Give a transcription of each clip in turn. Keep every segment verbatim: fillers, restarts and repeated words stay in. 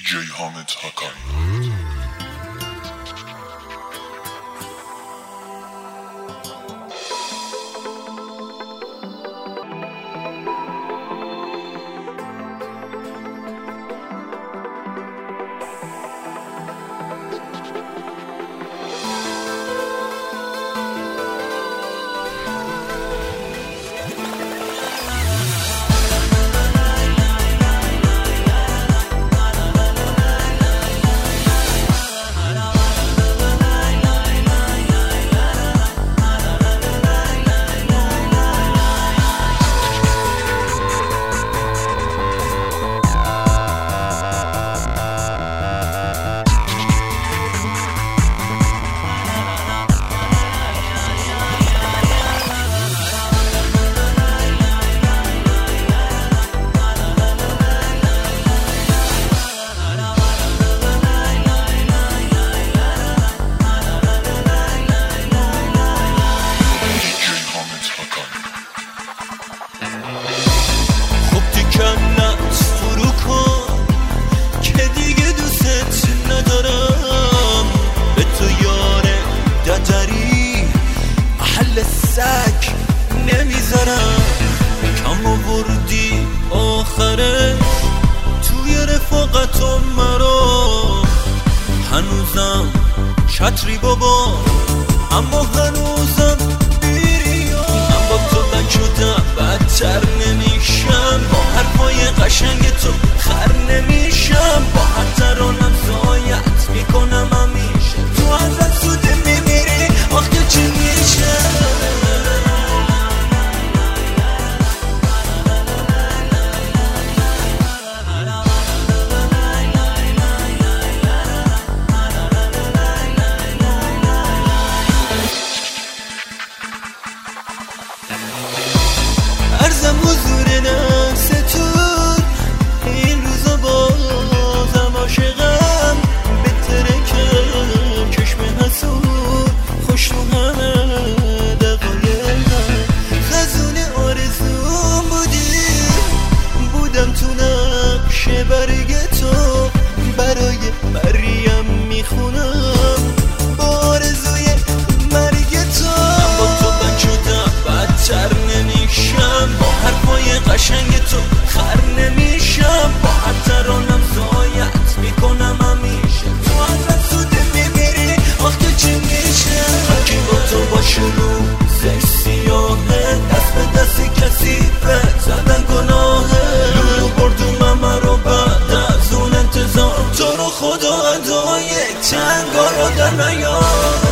جی حامد حقانی. نمیذارم کم آوردی آخره توی رفاقتم مرا، هنوزم چتری بابا اما هنوزم بیریا. من با تو بد شدم بدتر نمیشم، با حرفای قشنگ تو خر نمیشم، با هر ترانم زایت میکنم همیشه. تو ازت سوده میمیری آخه چی میشه؟ عرضم حضور نستون این روزا بازم عاشقم، بهتره که چشم حسود خوش تو همه دقایقم. خزون آرزوم بودی بودم تو نقش برگ تو، برای مریم میخونم با آرزوی مرگ تو. من با تو بد شدم بدتر نمیشم، با حرفای قشنگ تو خر نمیشم، با هر ترانم زایت میکنم همیشه. تو ازت سوده میمیری آخه چی میشه؟ کی با تو باشه روزش سیاهه، دست به دست کسی به زدن گناهه. لولو بردومم مرا بعد از اون انتظار، تو رو خدا ادا یک تنگا رو در نیار.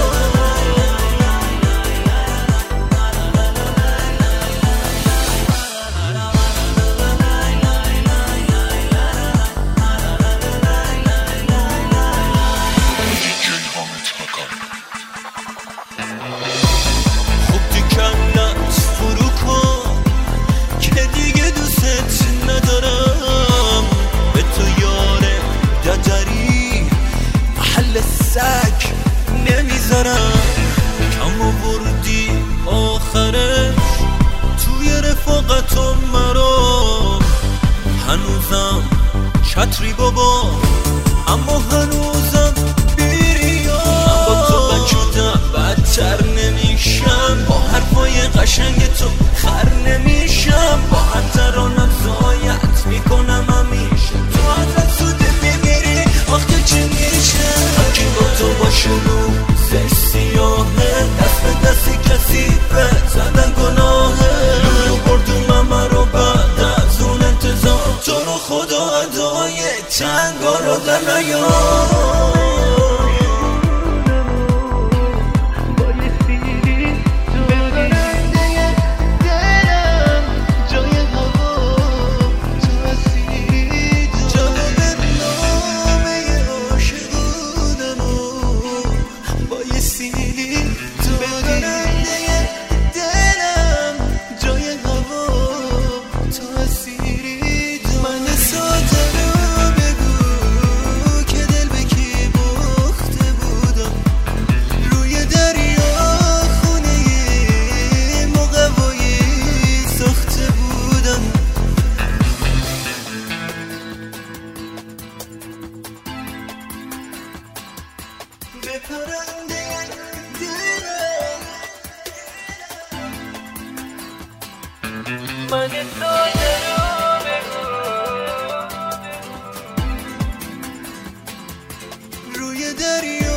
سگ نمیذارم کم آوردی آخرش توی رفاقتم مرا، هنوزم چتری بابا اما هنوزم بیریا. من با تو بد شدم بدتر نمیشم، با حرفای قشنگ تو خر نمیشم، با هر ترانم زایت میکنم همیشه. تو ازت سوده میمیری آخه چی میشه؟ کی با تو باشه روزش سیاهه، دست به دست کسی به زدن گناهه. لولو بردومم مرا بعد از اون انتظار، تو رو خدا ادای تنگا رو در نیار. من ساده رو بگو که به پرنده دلم من ساده رو بگو روی دریا